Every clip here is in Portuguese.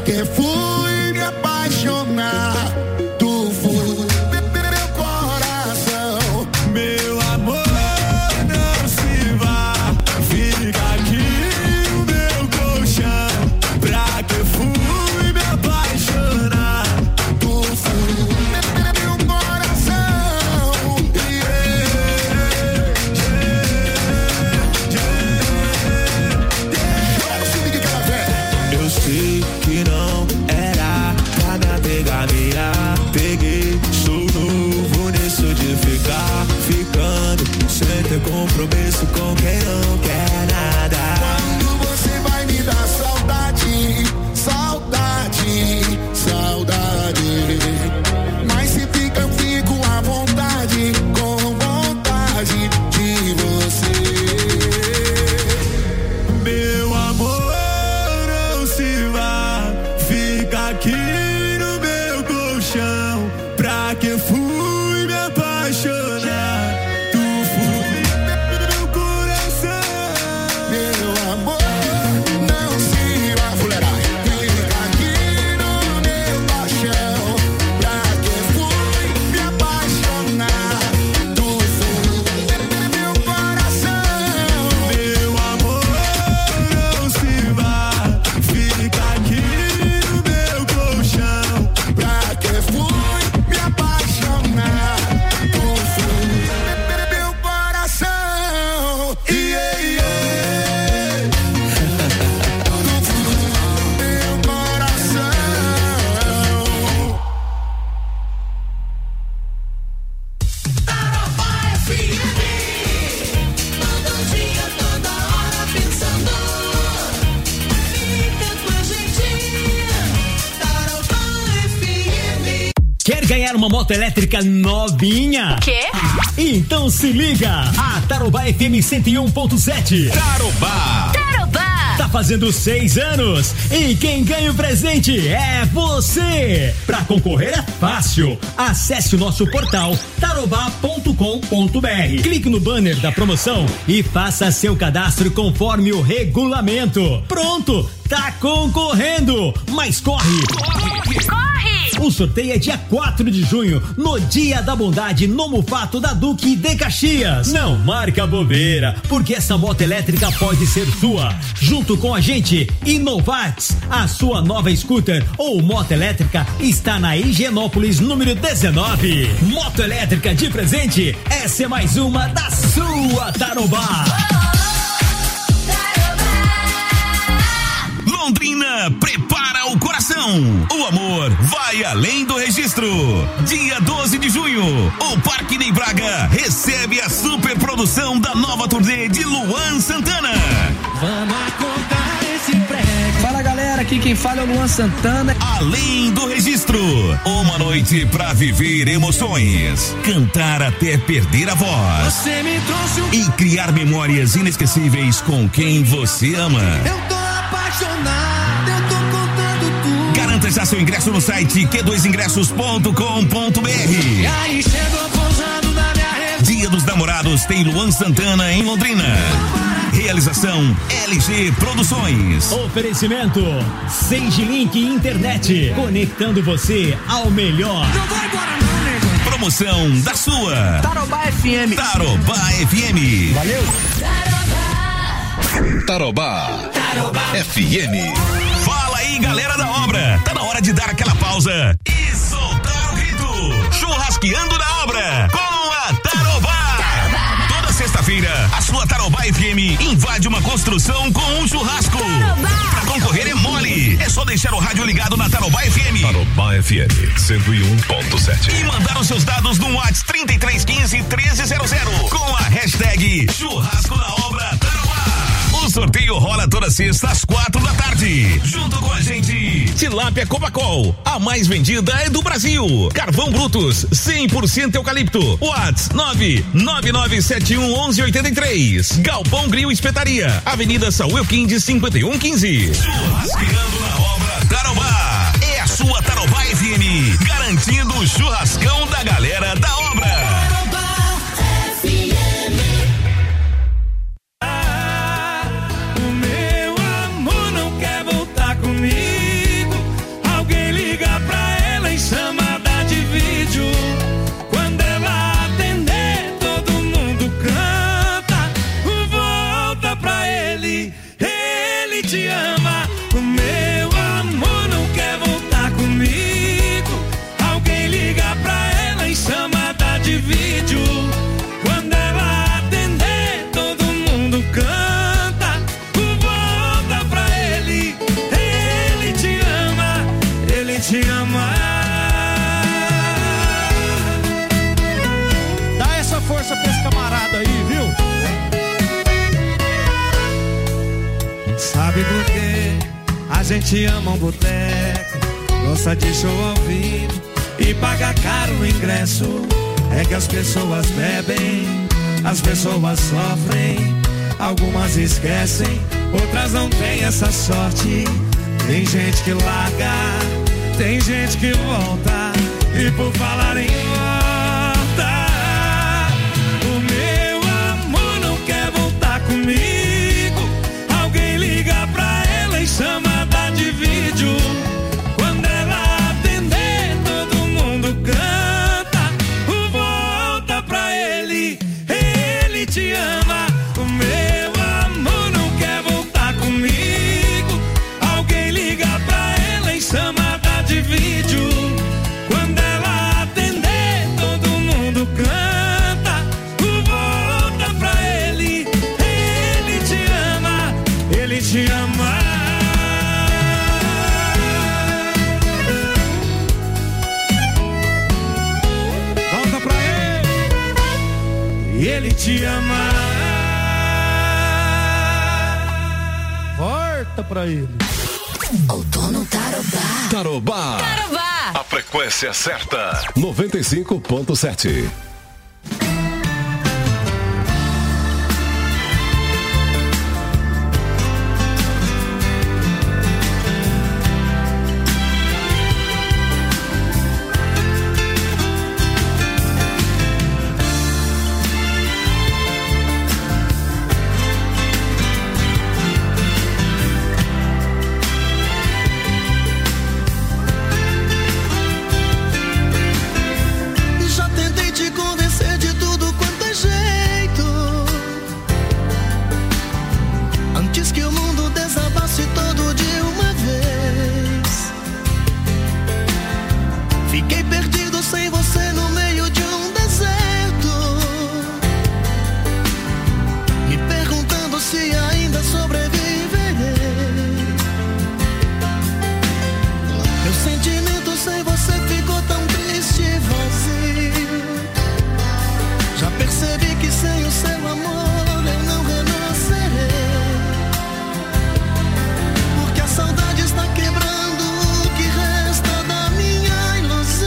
que fui me apaixonar? Tu foi meu coração, meu amor, não se vá, fica aqui no meu colchão. Pra que fui me apaixonar? Tu foi meu coração. Eu sei que não era pra me apegar, peguei, sou novo nisso de ficar, ficando sem ter compromisso com quem não quer nada. Quando você vai me dar saudade, saudade, saudade. Mas se fica, eu fico à vontade, com vontade de você. Meu amor, não se vá, fica aqui no meu colchão. Pra que fui me apaixonar? Tu fui meu coração. Meu amor, não se vá, fuleiragem. Fica aqui no meu colchão. Pra que fui me apaixonar? Tu fui meu coração. Meu amor, não se vá, fica aqui no meu colchão. Pra que fui me apaixonar? Tu fui meu coração. Yeah, yeah. Tu fui meu coração. Tarobá FM, todo dia, toda hora pensando. Fica com a gente, Tarobá FM. Quer ganhar uma moto elétrica novinha? Quê? Então se liga! A Tarobá FM 101.7 Tarobá. tá fazendo 6 anos e quem ganha o presente é você! Pra concorrer é fácil. Acesse o nosso portal tarobá.com.br. Clique no banner da promoção e faça seu cadastro conforme o regulamento. Pronto! Tá concorrendo! Mas corre! O sorteio é dia 4 de junho, no Dia da Bondade, no Mufato da Duque de Caxias. Não marca bobeira, porque essa moto elétrica pode ser sua. Junto com a gente, Inovax, a sua nova scooter ou moto elétrica está na Higienópolis, número 19. Moto elétrica de presente, essa é mais uma da sua Tarobá. Londrina prepara o coração. O amor vai além do registro. Dia 12 de junho, o Parque Ney Braga recebe a super produção da nova turnê de Luan Santana. Vamos acordar esse prédio. Fala galera, aqui quem fala é o Luan Santana. Além do registro, uma noite pra viver emoções, cantar até perder a voz. Você me trouxe e criar memórias inesquecíveis com quem você ama. Eu tô apaixonado, eu tô contando tudo. Garanta já seu ingresso no site q2ingressos.com.br. E aí chegou pousando na minha rede. Dia dos Namorados tem Luan Santana em Londrina. Realização LG Produções. Oferecimento Sage Link Internet, conectando você ao melhor. Não vai embora não, nego. Promoção da sua Tarobá FM. Tarobá FM. Valeu. Tarobá FM. Fala aí, galera da obra. Tá na hora de dar aquela pausa e soltar o grito. Churrasqueando na obra com a Tarobá. Toda sexta-feira, a sua Tarobá FM invade uma construção com um churrasco. Pra concorrer é mole. É só deixar o rádio ligado na Tarobá FM. Tarobá FM 101.7. E mandar os seus dados no WhatsApp 3315-1300 com a hashtag Churrasco na Obra Tarobá. O sorteio rola toda sexta às 4 da tarde. Junto com a gente, Tilápia Copacol, a mais vendida é do Brasil. Carvão Brutus, 100% eucalipto. WhatsApp 999711183. Galpão Grill Espetaria, Avenida Saúl Elquinde 5115. Churrasqueando na Obra Tarobá. É a sua Tarobá FM, garantindo o churrascão da galera da obra. te ama. Dá essa força pra esse camarada aí, viu? Sabe por quê? A gente ama um boteco, gosta de show ao vivo e paga caro o ingresso. É que as pessoas bebem, as pessoas sofrem, algumas esquecem, outras não têm essa sorte. Tem gente que larga, tem gente que volta, e por falar em volta, o meu amor não quer voltar comigo. Alguém liga pra ela e chamada de vídeo. Quando ela atender, todo mundo canta o volta pra ele, ele te ama. O meu amor não quer voltar comigo. Alguém liga pra ela em chamada de vídeo. Quando ela atender, todo mundo canta o volta pra ele, ele te ama, ele te ama. Volta pra ele, ele te ama. Volta pra ele. Outono Tarobá. Tarobá. Tarobá. A frequência certa. 95.7. Já tentei te convencer de tudo quanto é jeito, antes que o mundo desabasse todo de uma vez. Fiquei perdido sem você no meio de um deserto, me perguntando se ainda sobreviverei. Meu sentimento sem você ficou tão triste e vazio. Já percebi que sem o seu amor eu não renascerei, porque a saudade está quebrando o que resta da minha ilusão.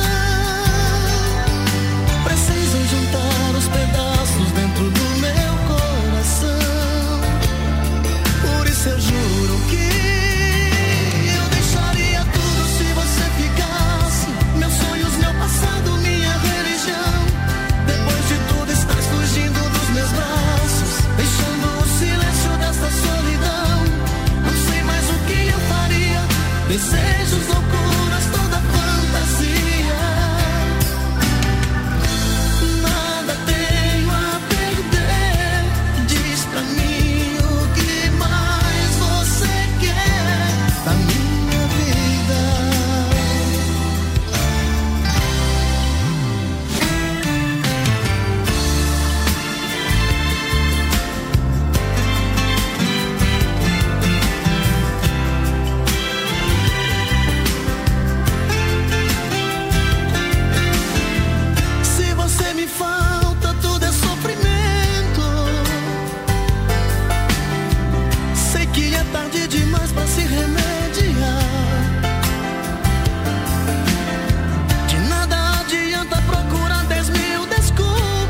Preciso juntar os pedaços dentro do meu coração. Por isso eu juro que eu deixaria tudo se você ficasse. Meus sonhos, meu passado, minha religião. Depois de tudo estás fugindo dos meus braços, deixando o silêncio desta solidão. Não sei mais o que eu faria. Desejos, loucuras, toda fantasia. Nada tenho a perder. Diz pra mim o que mais você quer da minha vida. Se você me falta, tudo é sofrimento. Sei que é tarde demais pra se remediar. De nada adianta procurar 10.000 desculpas.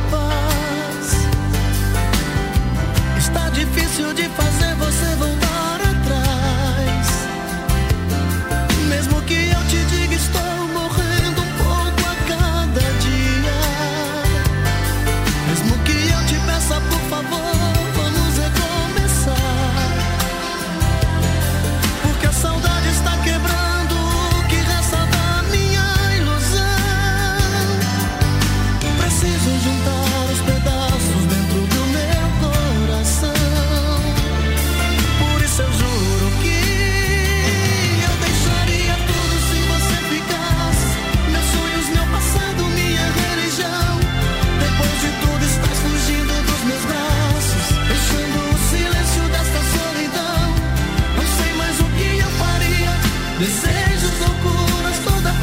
Está difícil de fazer você voltar atrás. Mesmo que eu te diga, estou morrendo um pouco a cada dia. Mesmo que eu te peça, por favor, vamos recomeçar. Porque a saudade está quebrando o que resta da minha ilusão. Preciso juntar os pedaços dentro do meu coração. Por isso eu juro que eu deixaria tudo se você ficasse. Meus sonhos, meu passado, minha religião. Depois de tudo estás fugindo dos meus braços, deixando o silêncio desta solidão. Não sei mais o que eu faria. Desejos, loucuras, toda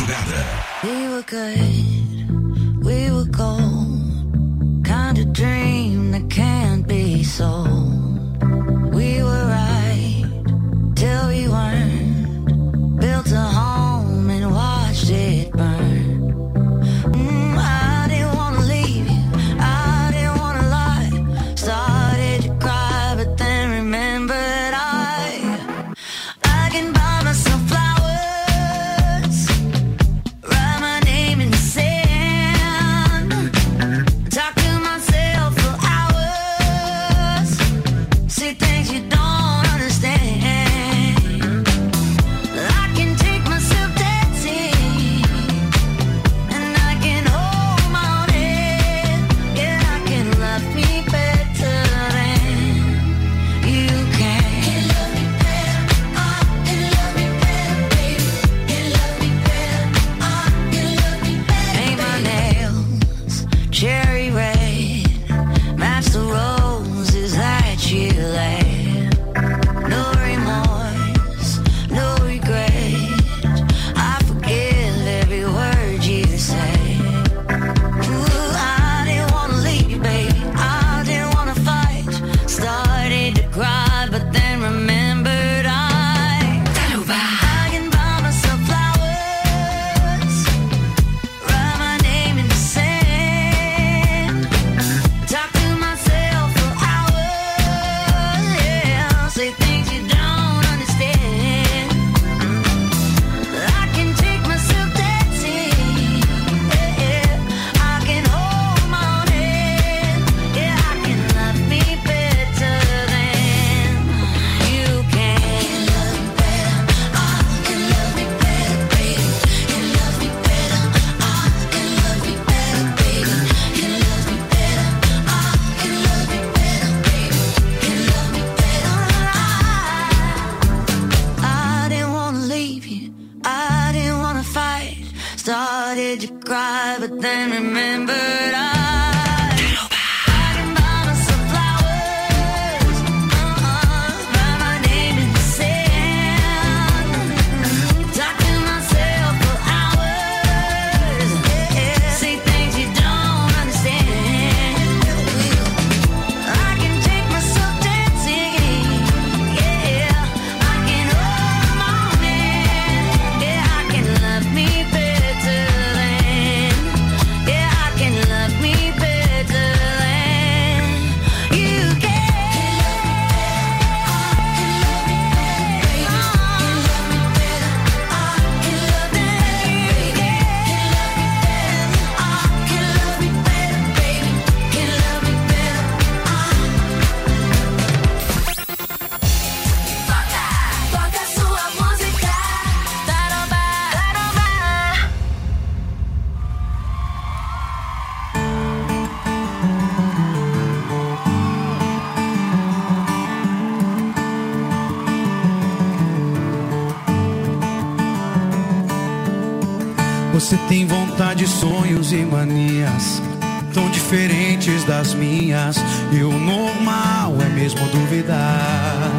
madrugada. We were good, we were gold, kind of dream that can't be sold. We were right till we weren't, built a home and watched it burn. I didn't wanna leave you, I didn't wanna lie, started to cry but then remembered I can buy myself flowers, write my name in the sand, talk to myself for hours, say things you don't understand. I can take myself dancing, and I can hold my own head. Yeah, I can love me better than you can. Cherry red, match the roses that you laid. No remorse, no regret, I forgive every word you say. Ooh, I didn't wanna leave you, baby, I didn't wanna fight. Started to cry, but then remembered I can buy myself flowers, write my name in the sand, talk to myself for hours, yeah, say things you don't understand. I can take myself dancing, yeah, I can hold my own head, yeah, I can love me better than you can. Love me better, I can love me better, baby. Can love me better, I can love me better, baby. Can love me better, I can love me better, baby. Can love me better. I didn't wanna leave you, I didn't wanna fight. Started to cry, but then remembered I can buy myself flowers, write my name in the sand, talk to myself for hours, yeah, say things you don't understand. I can take myself dancing, yeah, I can hold my own hand, yeah, I can love me better than, yeah, I can love me better than you can. Toca sua música, Tarobá. Você tem vontade, sonhos e manias tão diferentes das minhas, e o normal é mesmo duvidar.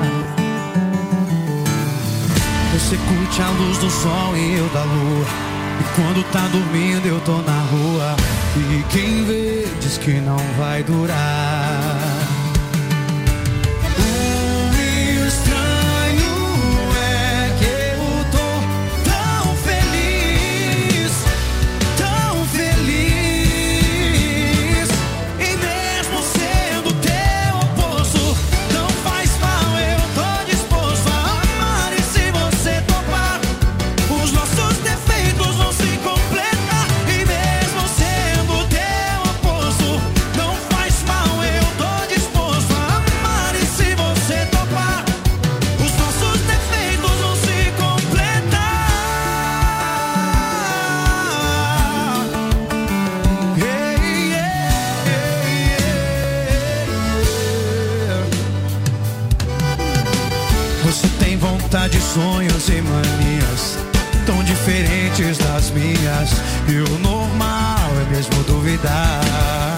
Você curte a luz do sol e eu da lua, e quando tá dormindo eu tô na rua, e quem vê diz que não vai durar. O estranho é que eu tô tão feliz, e mesmo sendo teu oposto, não faz mal, eu tô disposto a amar. E se você topar, os nossos defeitos vão se completar. E mesmo sendo teu oposto, não faz mal, eu tô disposto a amar. E se você topar, os nossos defeitos vão se completar. Você tem vontade, sonhos e manias tão diferentes das minhas, e o normal é mesmo duvidar.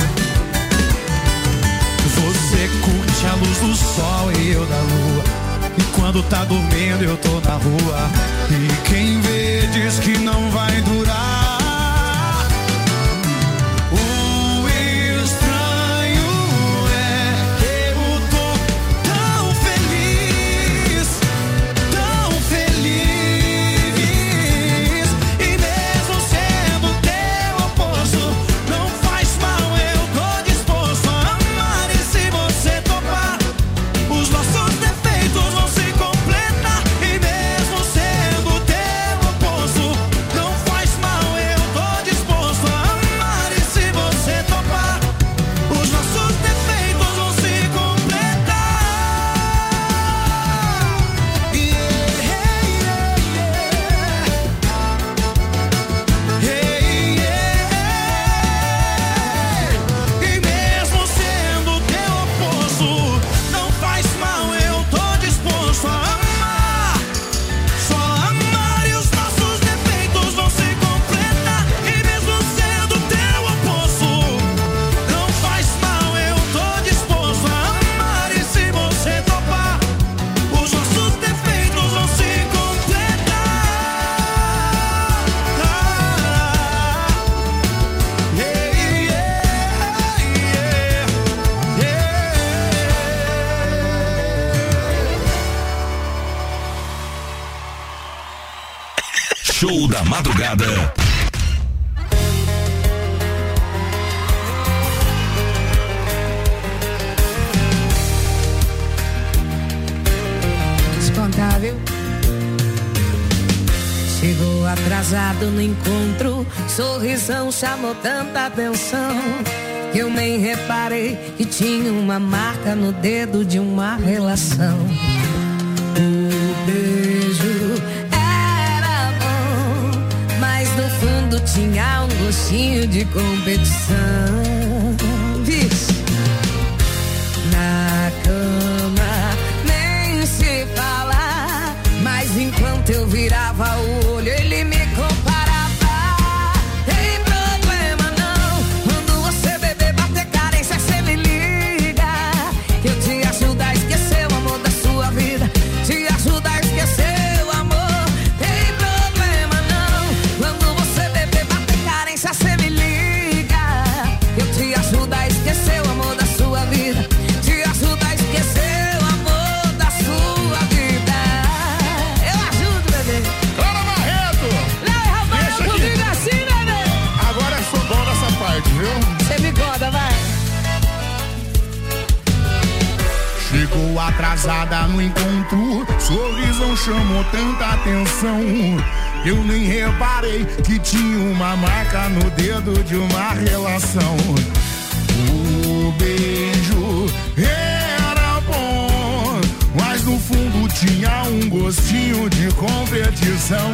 Você curte a luz do sol e eu da lua, e quando tá dormindo eu tô na rua, e quem vê diz que não vai durar. show da madrugada. Descontável. Chegou atrasado no encontro, sorrisão chamou tanta atenção que eu nem reparei que tinha uma marca no dedo de uma relação. O beijo era bom, mas no fundo tinha um gostinho de competição. Vixe. Na cama nem se fala, mas enquanto eu virava o olho ele me comparava. Tem problema não, quando você beber, bater carência, cê me liga, que eu te ajudo a esquecer o amor da sua vida, te ajudo a esquecer o amor. Tem problema não, quando você beber, bater carência, cê me liga, que eu te ajudo a esquecer o amor da sua vida, te ajudo a esquecer o amor da sua vida. Eu ajudo, bebê. Clara Barreto! Não, comigo assim, bebê. Agora eu sou bom nessa parte, viu? Você me conta, vai. Chegou atrasada no encontro, sorrisão chamou tanta atenção, eu nem reparei que tinha uma marca no dedo de uma relação. O beijo era bom, mas no fundo tinha um gostinho de competição.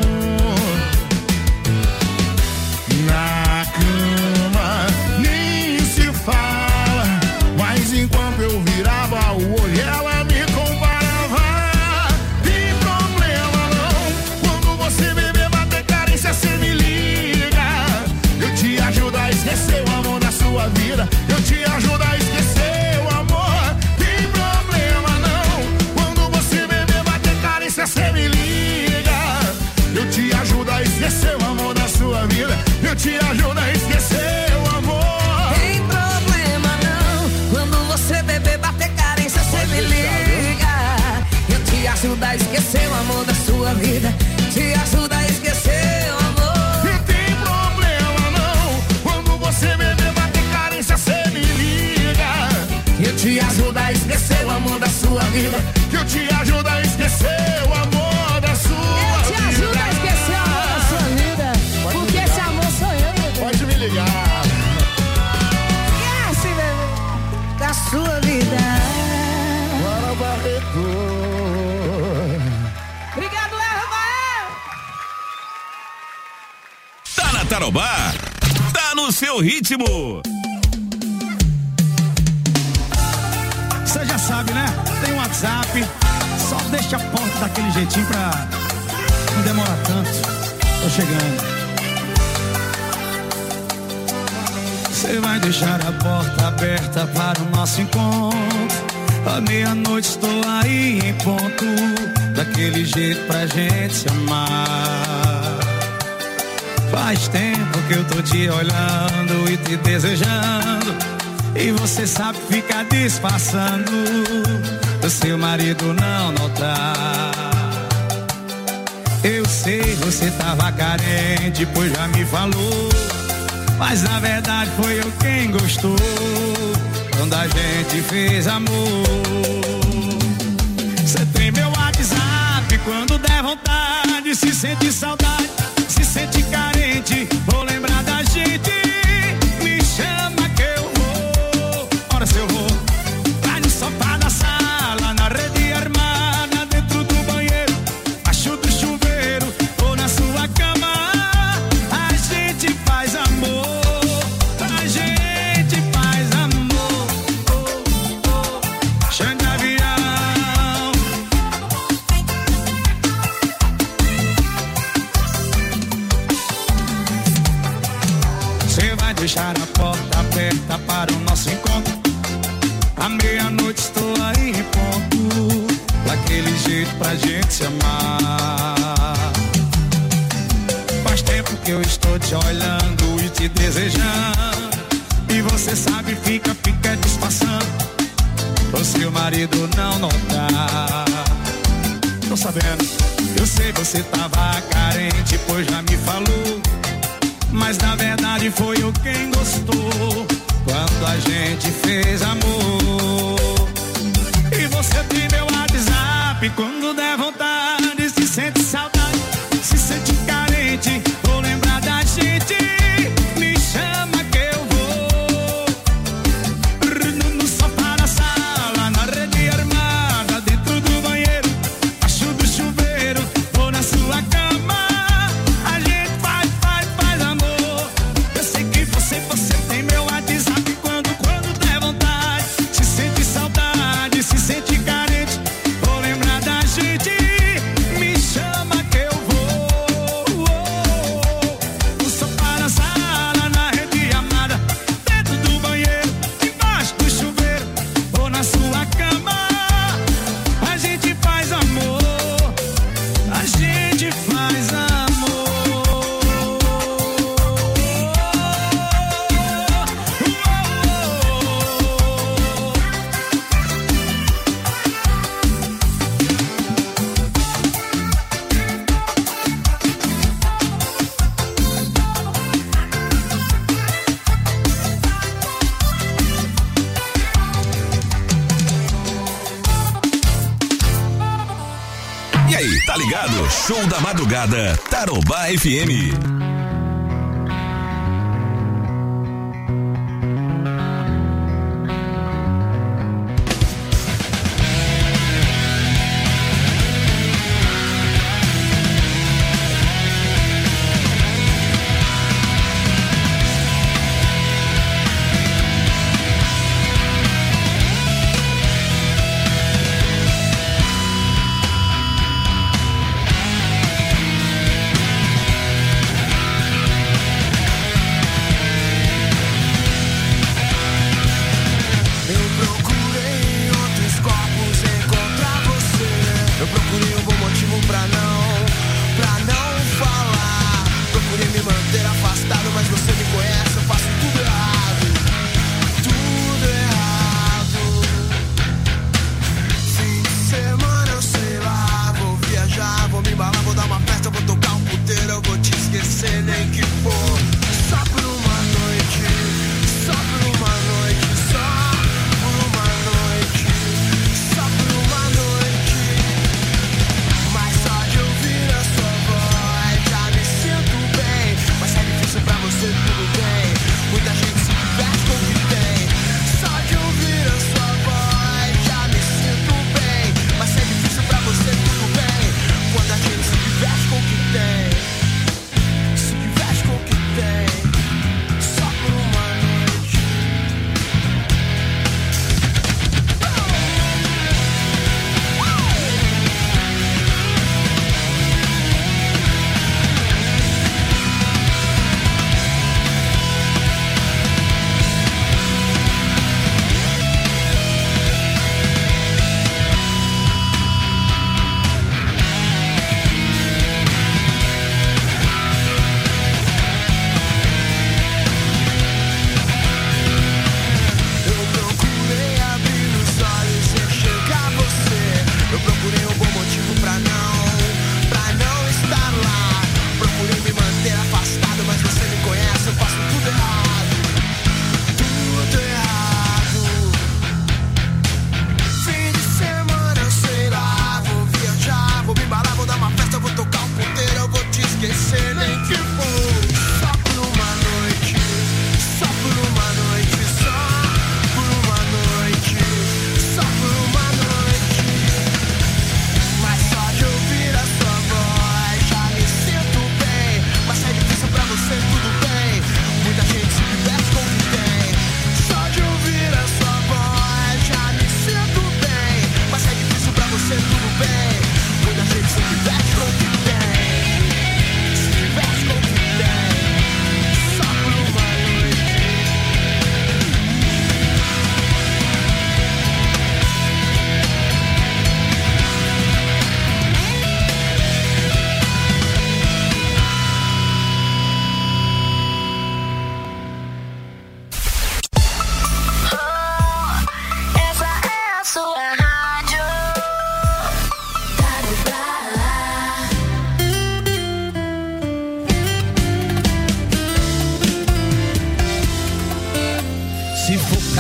Na cama nem se fala, mas enquanto eu virava o olho ela me comparava. Tem problema não, quando você beber, bater carência, cê me liga, eu te ajudo a esquecer o amor da sua vida, eu te ajudo a esquecer o amor. Tem problema não, quando você beber, bater carência, cê me liga, eu te ajudo a esquecer o amor da sua vida, eu te ajudo a esquecer o amor. Tem problema não, quando você beber, bater carência, cê me liga, eu te ajudo a esquecer o amor da sua vida, te ajudo a esquecer o amor. Não tem problema não, quando você beber, bater carência, cê me liga, eu te ajudo a esquecer o amor da sua vida, eu te ajudo a esquecer o amor da sua vida. eu te ajudo a esquecer o amor da sua vida, porque esse amor sou eu, bebê. Pode me ligar. Esquece, bebê, da sua vida. Clara Barreto. Obrigado, Rafael. Tá na Tarobá, tá no seu ritmo. Você já sabe, né? Tem um WhatsApp, só deixa a porta daquele jeitinho pra não demorar tanto. Tô chegando. Você vai deixar a porta aberta para o nosso encontro. À meia-noite estou aí em ponto, daquele jeito pra gente se amar. Faz tempo que eu tô te olhando e te desejando, e você sabe ficar disfarçando, o seu marido não notar. Eu sei, você tava carente, pois já me falou, mas na verdade foi eu quem gostou, quando a gente fez amor. Você tem meu WhatsApp, quando der vontade, se sente saudade, se sente carente, vou lembrar da gente, me chama que eu vou. Ora se eu vou, vai no sofá da sala, na rede armada, dentro do banheiro, abaixo do chuveiro, ou na sua cama, a gente faz amor, a gente faz amor, oh, oh, Xanga Avião. Você vai deixar a porta aberta para o nosso encontro. À meia-noite estou aí em ponto, daquele jeito pra gente se amar. Faz tempo que eu estou te olhando e te desejando, e você sabe, fica disfarçando, o seu marido não notar. Tô sabendo. Eu sei você tava carente, pois já me falou. Mas na verdade foi eu quem gostou quando a gente fez amor. E você tem meu WhatsApp, quando der vontade, se sente saudade, se sente carente, ou lembrar da gente, me chama que eu vou. No sofá da sala, na rede armada, dentro do banheiro, abaixo do chuveiro, ou na sua cama, a gente faz amor. Eu sei que você tem meu WhatsApp, quando der vontade, se sente saudade, se sente carente, ou lembrar da gente, me chama que eu vou. No sofá da sala, na rede amada, dentro do banheiro, embaixo do chuveiro, ou na sua cama, a gente faz amor, a gente faz amor. E aí, tá ligado? Show da madrugada, Tarobá FM.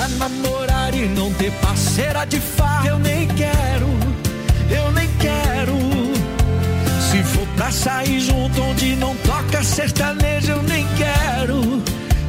pra namorar e não ter parceira de farra, eu nem quero. Se for pra sair junto onde não toca sertanejo, eu nem quero.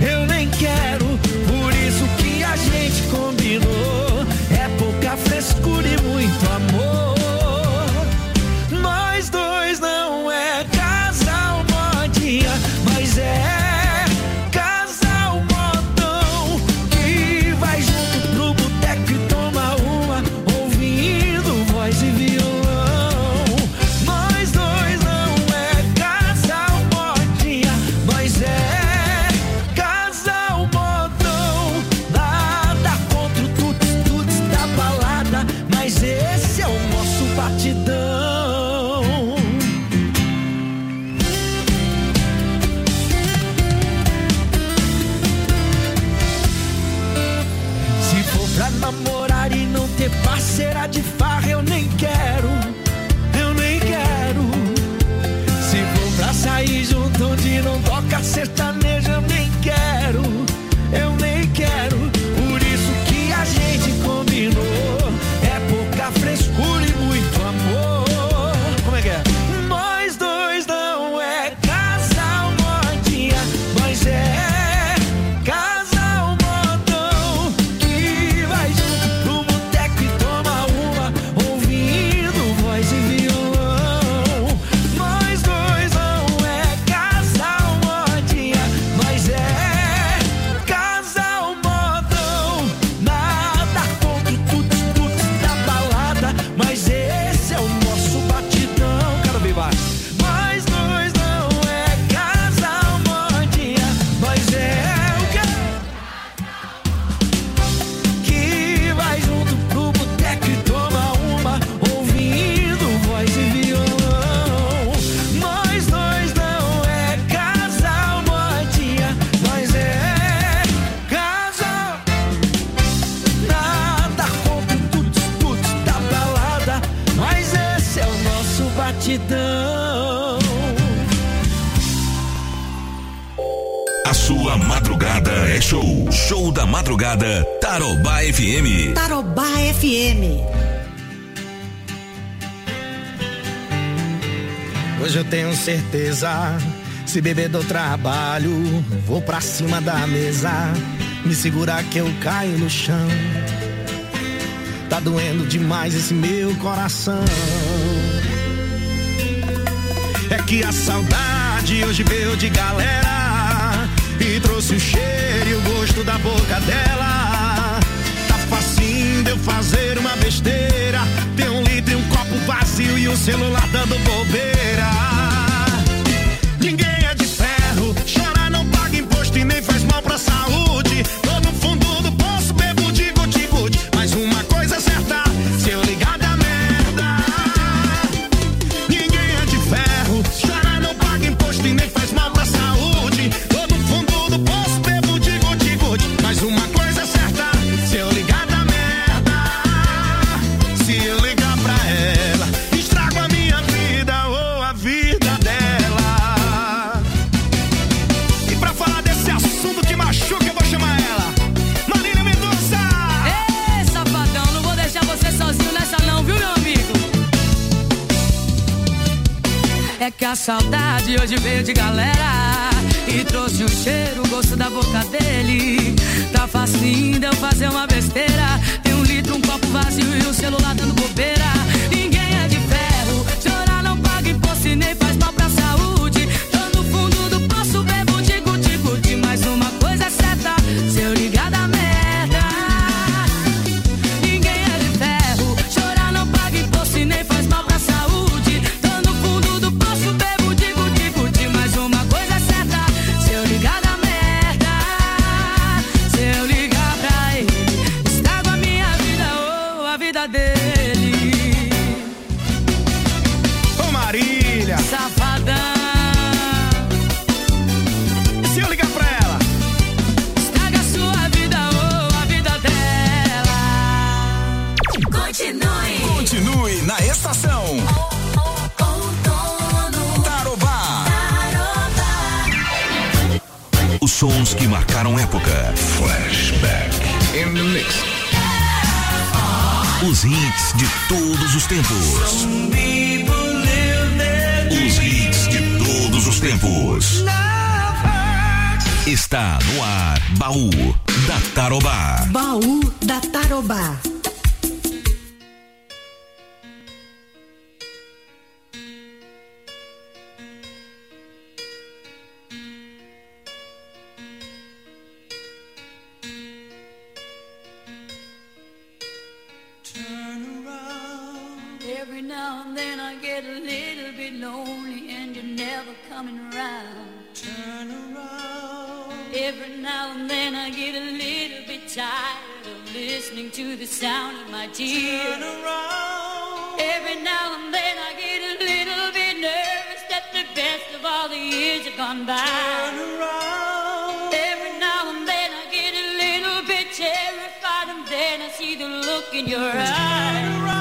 Por isso que a gente combinou, é pouca frescura e muito amor. Nós dois não é casal modinha, mas é casal modão, que vai junto pro boteco e toma uma, ouvindo voz e violão. Nós dois não é casal modinha, mas é casal modão. Nada contra o tuts da balada, mas esse é o nosso batidão. Se for pra namorar e não ter parceira de farra, eu nem quero. Se for pra sair junto onde não toca sertanejo, eu nem quero. Por isso que a gente combinou, é pouca frescura e muito amor. Como é que é? Nós dois não é casal modinha, mas é casal modão, que vai junto pro boteco e toma uma, ouvindo voz e violão. Nós dois não é casal modinha, mas é casal modão. Nada contra o tuts da balada, mas esse é o nosso batidão. Quero ver mais. Nós dois não é casal modinha, mas é o quê? Que vai junto pro boteco e toma uma, ouvindo voz e violão. Nós dois não é casal modinha, mas é casal. Nada contra o tuts da balada, mas esse é o nosso batidão. A sua madrugada é show. Show da madrugada, Tarobá FM. Tarobá FM. Hoje eu tenho certeza, se beber do trabalho, vou pra cima da mesa, me segura que eu caio no chão. Tá doendo demais esse meu coração. É que a saudade hoje veio de galera e trouxe o cheiro e o gosto da boca dela. Tá facinho de eu fazer uma besteira, ter 1 litro e um copo vazio e o celular dando bobeira. Ninguém é de ferro, chorar não paga imposto e nem faz mal pra saúde. Tô no fundo do poço, bebo de guti-guti, mas uma coisa é certa, se eu ligar da merda. Ninguém é de ferro, chorar não paga imposto e nem faz mal pra saúde. Tô no fundo do poço, bebo de guti-guti, mas uma coisa é certa, se eu ligar da merda. Se eu ligar pra ela, estrago a minha vida ou a vida dela. E pra falar desse assunto que machuca, eu vou chamar ela, Marília Mendonça. Ei, safadão, não vou deixar você sozinho nessa não, viu, meu amigo? É que a saudade hoje veio de galera e trouxe o cheiro, o gosto da boca dele. Tá facinho de eu fazer uma besteira, tem 1 litro, um copo vazio e o celular dando bobeira. Ninguém é de ferro, chorar não paga imposto e nem faz mal pra saúde. Tô no fundo do poço, bebo de guti-guti, mas uma coisa é certa, se eu ligar da merda. Ninguém é de ferro, chorar não paga imposto e nem faz mal pra saúde. Tô no fundo do poço, bebo de guti-guti, mas uma coisa é certa, se eu ligar da merda. Se eu ligar pra ele, estrago a minha vida ou a vida dele. Ô Marília, Safadão, se eu ligar pra ela, estraga a sua vida ou a vida dela. Continue na estação. Tarobá. Os sons que marcaram época. Flashback. in the mix. Os hits de todos os tempos. Os hits de todos os tempos. Está no ar, Baú da Tarobá. Baú da Tarobá. Every now and then I get a little bit lonely and you're never coming around. Turn around. Every now and then I get a little bit tired of listening to the sound of my tears. Turn around. Every now and then I get a little bit nervous that the best of all the years have gone by. Turn around. Every now and then I get a little bit terrified and then I see the look in your eyes. Turn around.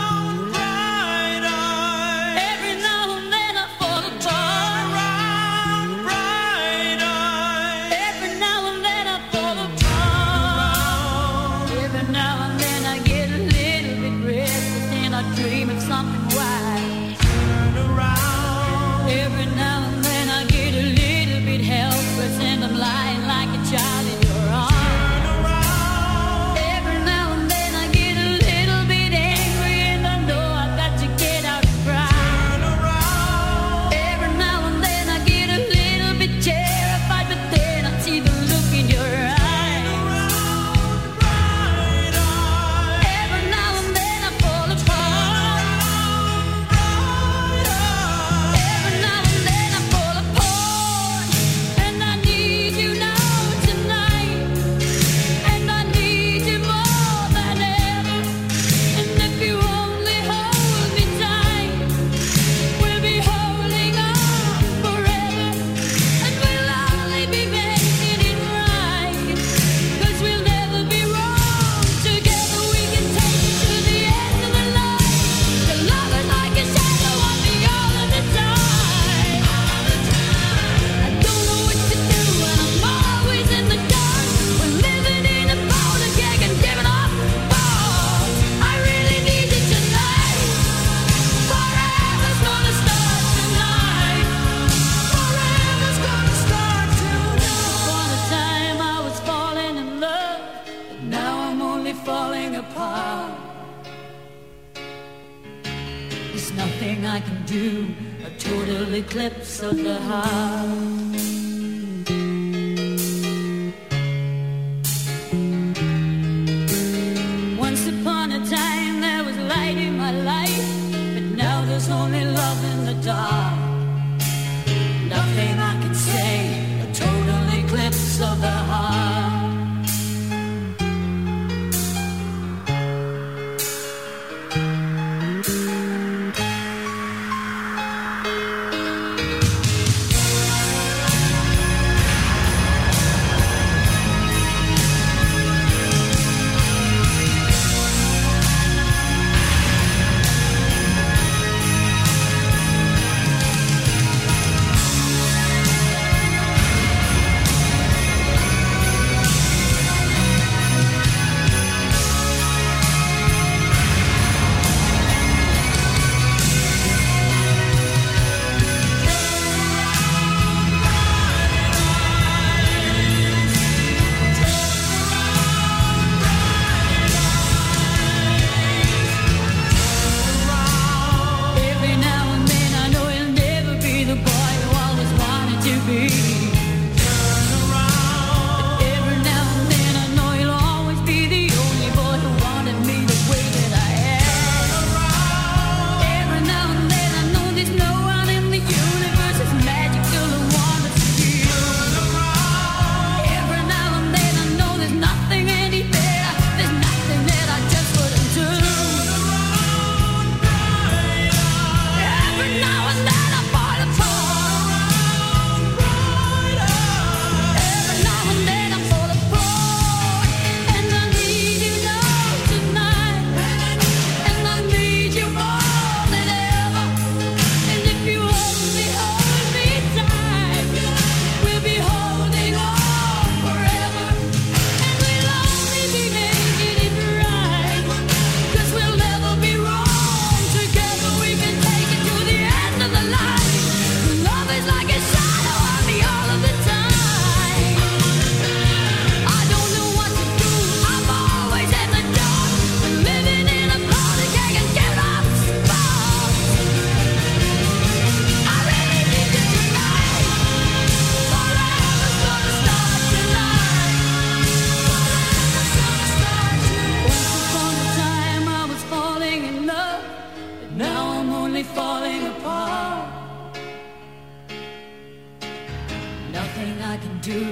I can do a total eclipse of the heart. Once upon a time there was light in my life, but now there's only love in the dark. Nothing I can say, a total eclipse of the heart.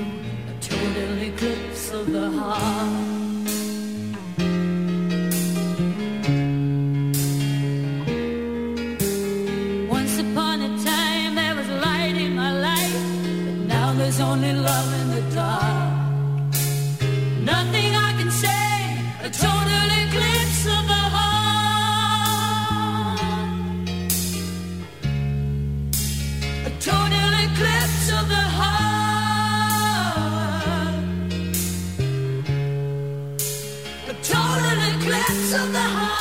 a total eclipse of the heart. Once upon a time there was light in my life, but now there's only love in the dark. Nothing I can say, a total eclipse of the heart. A total eclipse of the heart. A total eclipse of the heart.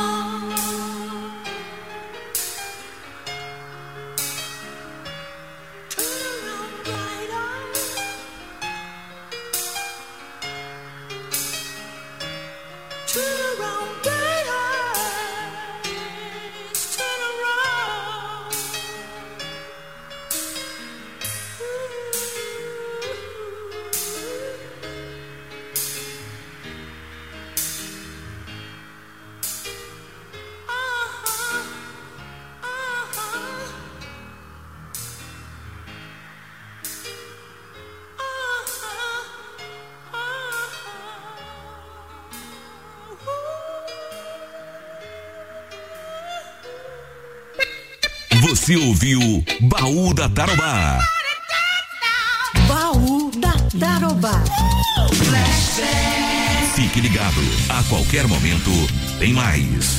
Você ouviu Baú da Tarobá. Baú da Tarobá. Fique ligado, a qualquer momento tem mais.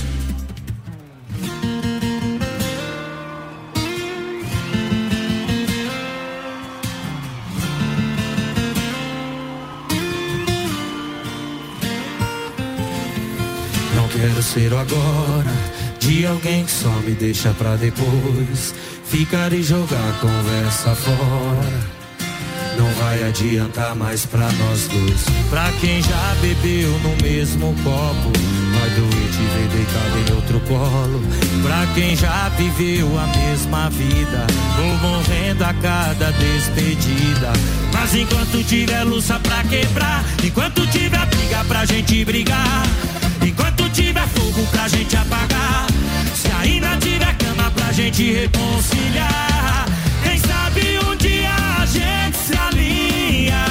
Não quero ser o agora de alguém que só me deixa pra depois ficar e jogar a conversa fora. Não vai adiantar mais pra nós dois. Pra quem já bebeu no mesmo copo, vai doer te ver deitado em outro colo. Pra quem já viveu a mesma vida, vou morrendo a cada despedida. Mas enquanto tiver luça pra quebrar, enquanto tiver briga pra gente brigar, enquanto tiver fogo pra gente apagar, se ainda tiver cama pra gente reconciliar, quem sabe um dia a gente se alinha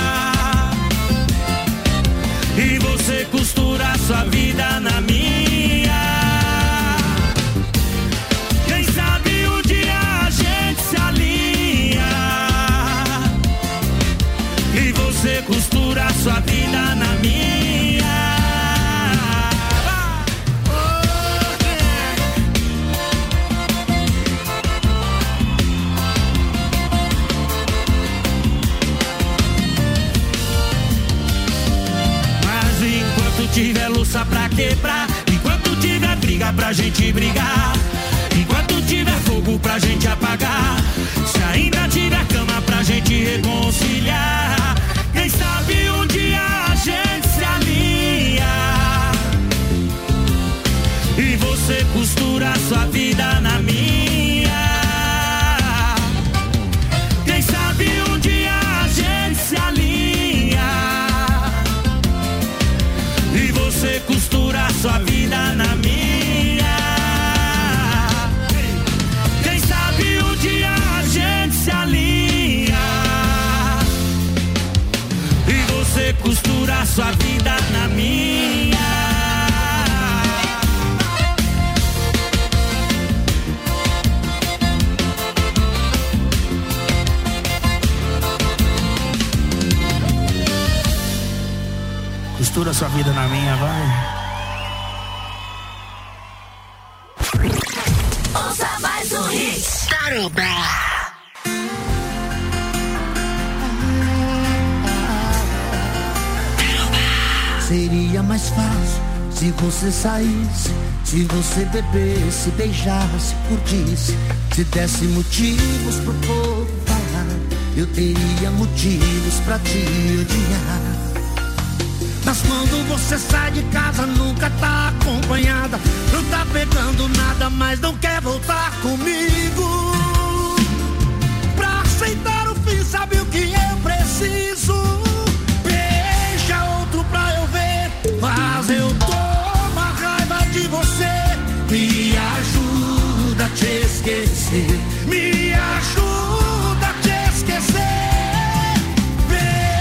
e você costura a sua vida na minha. Quem sabe um dia a gente se alinha e você costura a sua vida na minha. Tiver luça pra quebrar, enquanto tiver briga pra gente brigar, enquanto tiver fogo pra gente apagar, se ainda tiver cama pra gente reconciliar, quem sabe um dia a gente se alinha e você costura a sua vida na minha. Quem sabe um dia a gente se alinha e você costura a sua vida na minha. Quem sabe um dia a gente se alinha e você costura a sua vida na minha. Costura sua vida na minha, vai. Ouça mais um hit. Tarobá. Seria mais fácil se você saísse, se você bebesse, beijasse, curtisse, se desse motivos pro povo falar, eu teria motivos pra te odiar. Mas quando você sai de casa nunca tá acompanhada, não tá pegando nada, mas não quer voltar comigo. Pra aceitar o fim, sabe o que eu preciso? Beija outro pra eu ver, mas eu tô uma raiva de você. Me ajuda a te esquecer, me ajuda a te esquecer.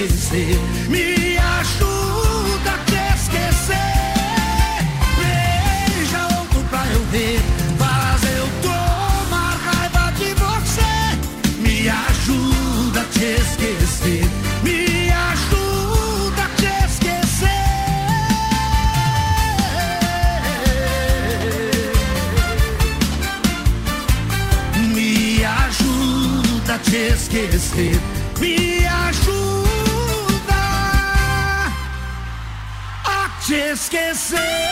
esquecer. Me ajuda a te esquecer. Beija outro pra eu ver. Faz eu tomar raiva de você. Me ajuda a te esquecer. Me ajuda a te esquecer. Me ajuda a te esquecer. Me ajuda a te esquecer.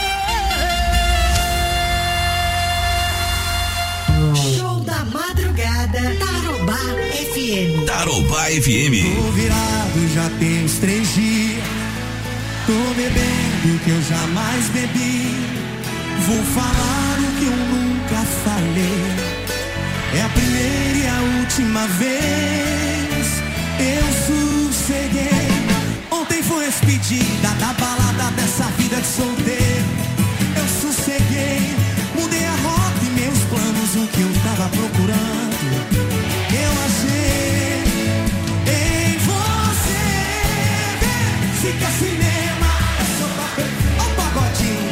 Show da madrugada, Tarobá FM. Tarobá FM. Tô virado, já tem uns 3 dias. Tô bebendo que eu jamais bebi. Vou falar o que eu nunca falei. É a primeira e a última vez. Eu sosseguei. Ontem foi a despedida da balada dessa vida de solteiro. Eu sosseguei. Mudei a rota e meus planos, o que eu tava procurando. Eu achei em você. Se quer cinema, é só papel. Ó o pagodinho.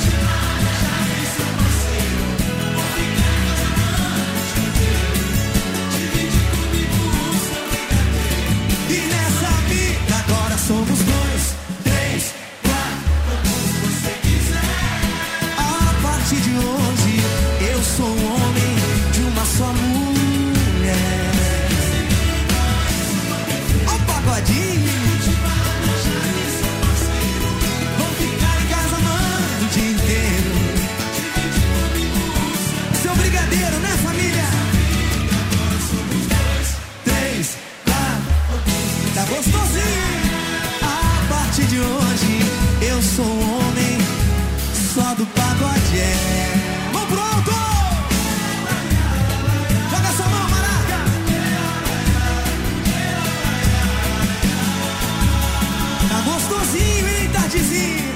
E nessa vida agora somos 2, 3, 4, como você quiser. A partir de hoje eu sou um homem de uma só mulher. Ó o pagodinho. Vou ficar em casa, mano, o dia inteiro. Seu brigadeiro, né, família? 3, 4, tá gostosinho. A partir de hoje eu sou um homem só do pagode. Vamos pro alto! Joga sua mão, maraca! Tá gostosinho, hein, tardezinho?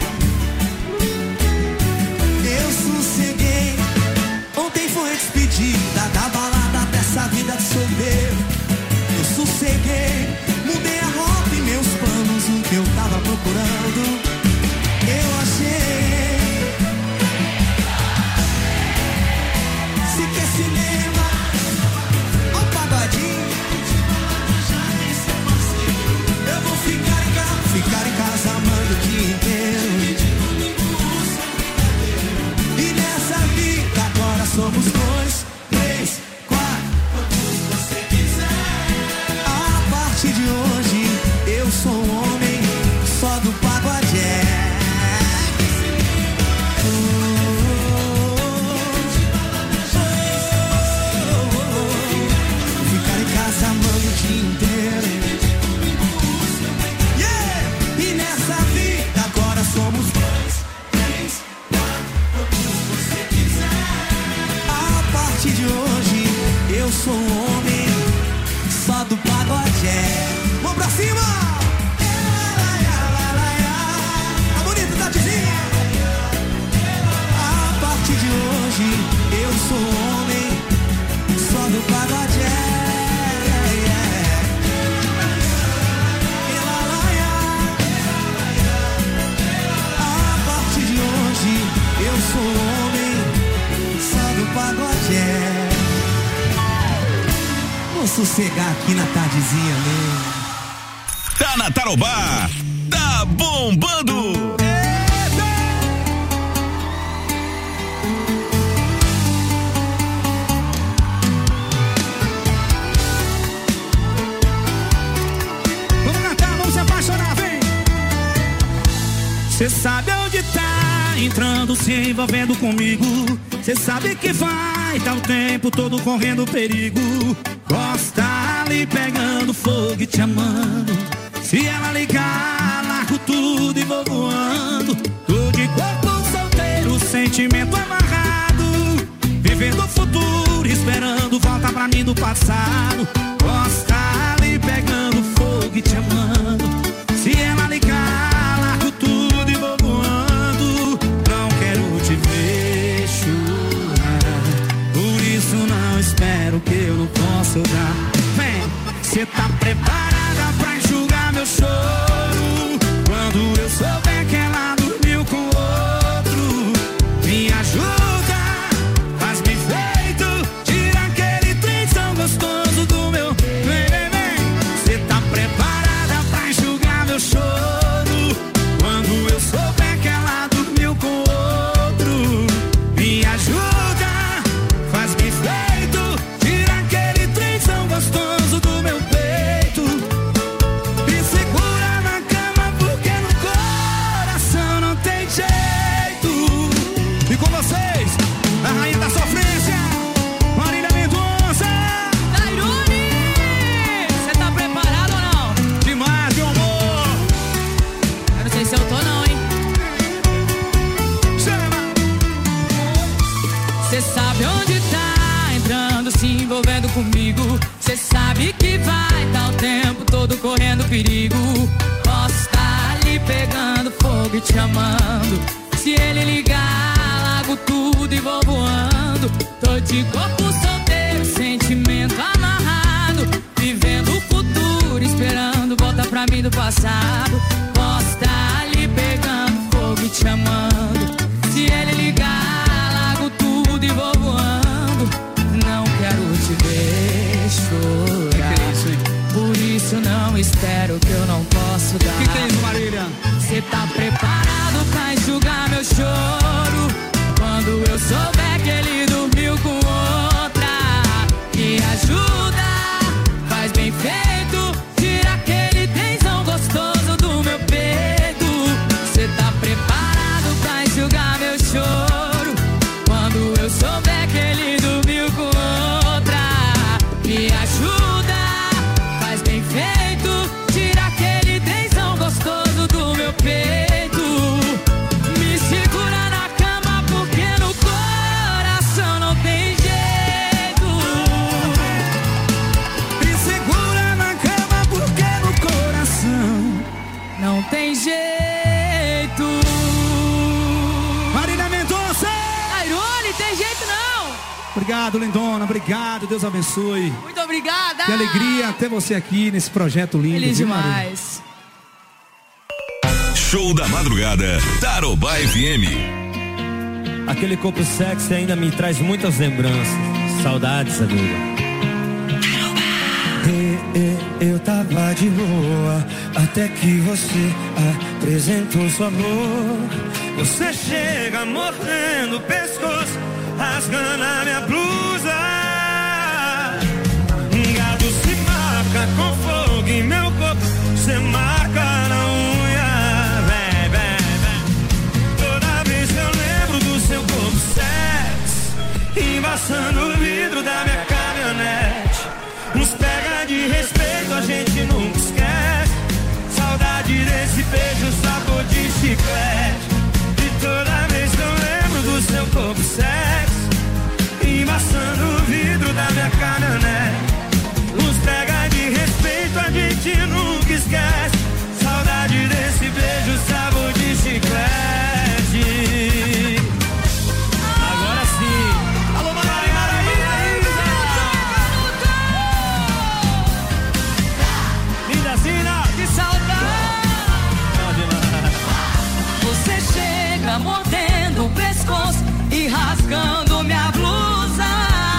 Eu sosseguei. Ontem foi a despedida da balada dessa vida de solteiro. Eu sosseguei. Mudei a rota e meus planos, o que eu tava procurando. Eu achei. Se quer cinema, ó o pagodinho. Eu vou ficar em casa amando o dia inteiro. E nessa vida agora somos 2, 3, 4, como você quiser. A partir de hoje eu sou um homem só do pagode. Ficar em casa amando o dia inteiro. Yeah! E nessa vida agora somos 2, 3, 4, como você quiser. A partir de hoje eu sou um homem só do pagode. Vamos pra cima! Tá bonito, Tatizinha? A partir de hoje eu sou um homem só do pagode. A partir de hoje eu sou um homem só do pagode. Vou sossegar aqui na tardezinha mesmo. Tá na Tarobá, tá bombando. Vamos cantar, vamos se apaixonar, vem. Cê sabe onde tá entrando, se envolvendo comigo. Cê sabe que vai tá o tempo todo correndo perigo. Gosta ali pegando fogo e te amando. Se ela ligar, largo tudo e vou voando. Tô de corpo solteiro, sentimento amarrado. Vivendo o futuro, esperando volta pra mim do passado. Gosta ali pegando fogo e te amando. Se ela ligar, largo tudo e vou voando. Não quero te ver chorar, por isso não espero que eu não possa dar. Vem, cê tá preparada pra enxugar meu choro? Cê sabe que vai dar o tempo todo correndo perigo. Posso estar ali pegando fogo e te amando. Se ele ligar, largo tudo e vou voando. Tô de corpo solteiro, sentimento amarrado, vivendo o futuro, esperando volta pra mim do passado. Posso estar ali pegando fogo e te amando. Se ele ligar, largo tudo e vou voando. Não quero te ver chorar, por isso não espero que eu não posso dar. Que é isso, Marília? Cê tá preparado pra enxugar meu choro quando eu souber que ele dormiu com outra? Me ajuda, faz bem feito, tira aquele tensão gostoso do meu peito. Cê tá preparado pra enxugar meu choro quando eu souber que ele dormiu com outra? Me ajuda, faz bem feito, tira aquele tensão gostoso do meu peito. Me segura na cama porque no coração não tem jeito. Me segura na cama porque no coração não tem jeito. Marília Mendonça! Airone, tem jeito não. Obrigado, lindona, obrigado, Deus abençoe. Muito obrigada. Que alegria ter você aqui nesse projeto lindo. Feliz viu, Marília? demais. Show da madrugada, Tarobá FM. Aquele corpo sexy ainda me traz muitas lembranças. Saudades, amiga. Eu tava de boa até que você apresentou seu amor. Você chega mordendo o pescoço, rasgando a minha blusa. Gato se marca com fogo em meu corpo, você marca na unha. Vem, vem, vem. Toda vez eu lembro do seu corpo sexy, embaçando o vidro da minha caminhonete. Nos pega de respeito, a gente nunca esquece. Saudade desse beijo, sabor de chiclete. E toda vez que eu lembro do seu corpo sexy, embaçando o vidro da minha caminhonete. Nos pega de respeito, a gente nunca esquece. Saudade desse beijo, sabor de chiclete. Agora sim. Alô, Que saudade! Você chega mordendo o pescoço e rasgando minha blusa.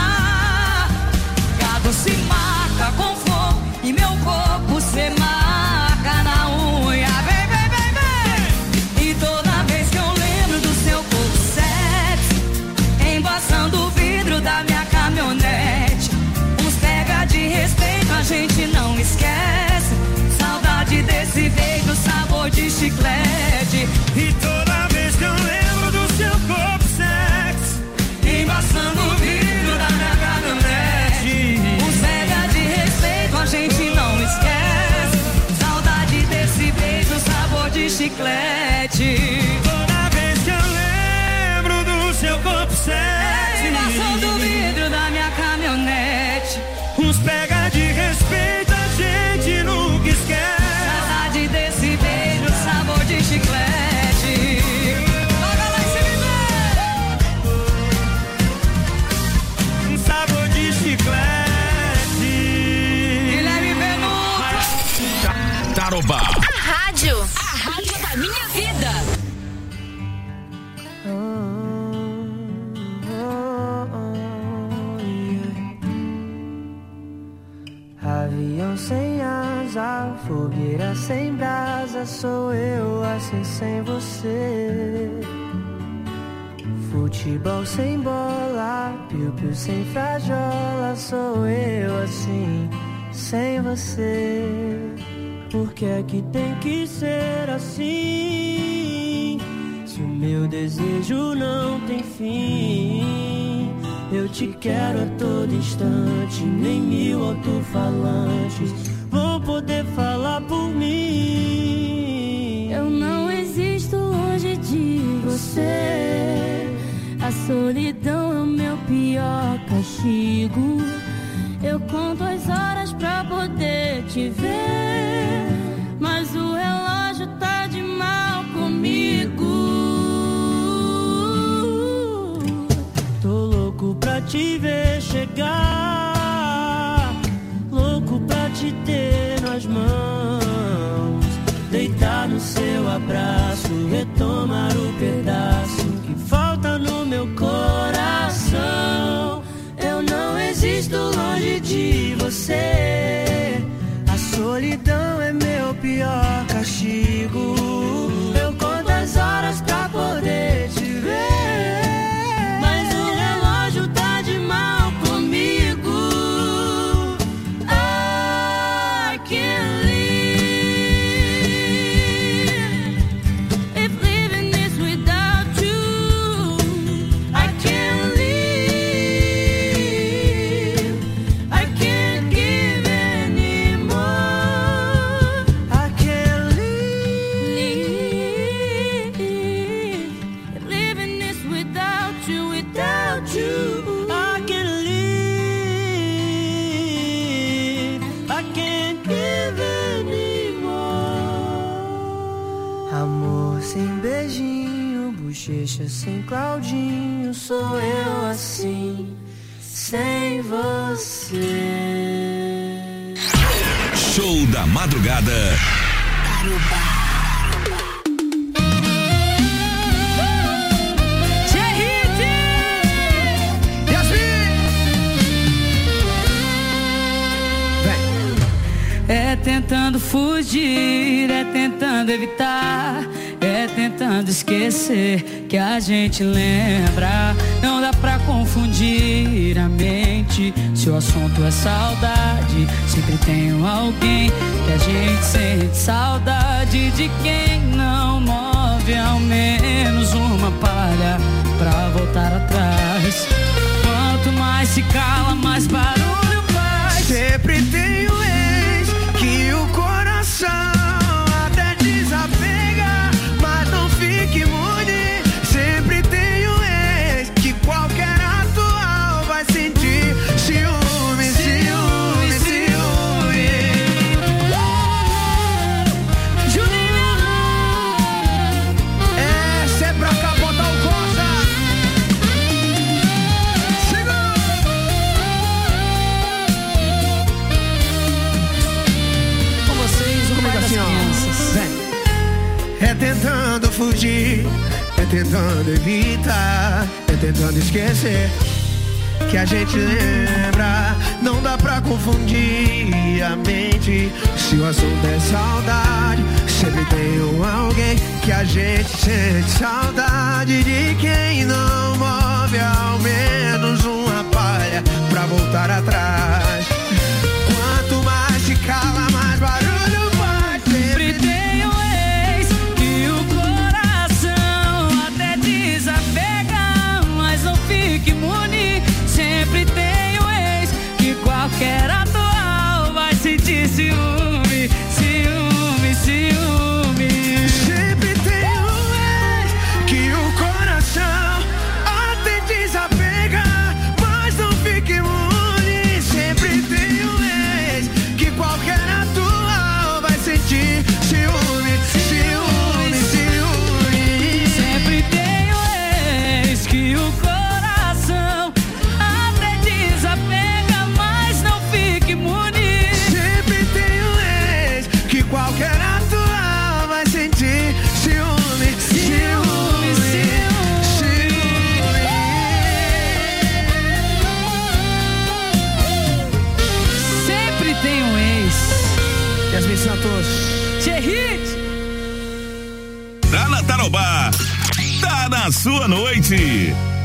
Gado se marca com fogo e meu corpo se marca na unha. Vem, vem, vem, vem! E toda vez que eu lembro do seu corpo sexy, embaçando o vidro da minha caminhonete. Uns pega de respeito, a gente não esquece. Saudade desse beijo, sabor de chiclete. E toda vez que eu lembro do seu corpo sexy, embaçando o vidro da minha caminhonete. Uns pega de respeito, a gente não esquece. Saudade desse beijo, sabor de chiclete. Toda vez que eu lembro do seu corpo sexy, embaçando o vidro da minha caminhonete. Uns pega de respeito, a gente nunca esquece. Saudade desse beijo, sabor de chiclete. Toca lá em cima, sabor de chiclete. Guilherme Benuto. Tarobá. A rádio da minha vida. Avião sem asa, fogueira sem brasa, sou eu assim sem você. Futebol sem bola, piu-piu sem frajola, sou eu assim sem você. Por que é que tem que ser assim? Se o meu desejo não tem fim, eu te quero a todo instante, nem 1000 alto-falantes vão poder falar por mim. Eu não existo longe de você, a solidão é o meu pior castigo. Eu Conto as horas pra poder te ver, mas o relógio tá de mal comigo. Tô louco pra te ver chegar, louco pra te ter nas mãos, deitar no seu abraço, retomar o pedaço que falta no meu coração. Eu não existo longe de você, a solidão é meu pior castigo. Eu conto as horas pra poder te ver, mas o relógio tá de mal comigo. I can't live if living is without you. I can't live, I can't give anymore. I can't live if living is without you, without you. I can't live, I can't give anymore. Amor sem beijinho, bochecha sem Claudinho, sou eu assim, sem você. Show da madrugada. É tentando fugir, é tentando evitar, é tentando esquecer que a gente lembra. Não dá pra confundir a mente, se o assunto é saudade, sempre tem alguém que a gente sente saudade. De quem não move ao menos uma palha pra voltar atrás. Quanto mais se cala, mais barulho faz. Sempre tem um ex que o coração até desapega, mas não fique imune. Sempre tem um ex que qualquer atual vai sentir ciúme, ciúme, ciúme. Juliana, essa é pra capotar o Costa. com vocês, o pai das Assim, ó. crianças. É tentando fugir, é tentando evitar, é tentando esquecer que a gente lembra. Não dá pra confundir a mente, se o assunto é saudade, sempre tem alguém que a gente sente saudade. De quem não move ao menos uma palha pra voltar atrás. Quanto mais se cala, mais barulho faz. Sempre tem um ex que o coração até desapega, mas não fica imune. Sempre tem um ex que qualquer atual vai sentir ciúme, ciúme, ciúme. Sempre tem um ex que o coração até desapega, mas não fica imune. Sempre tem um ex que qualquer atual vai sentir ciúme, ciúme, ciúme. Sempre tem um ex que o coração até desapega, mas não fica imune. Sempre tem um ex que qualquer atual vai sentir ciúme, ciúme, ciúme. Sempre tem um ex. Yasmin Santos. Thierry. Tá na Tarobá, tá na sua noite.